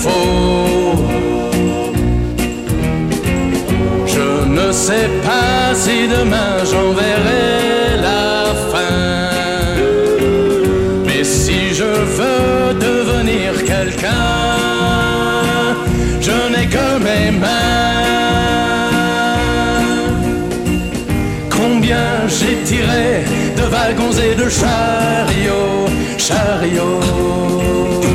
faut. Je ne sais pas si demain j'en verrai la fin, mais si je veux devenir quelqu'un, je n'ai que mes mains. Combien j'ai tiré de wagons et de chariots, chariots.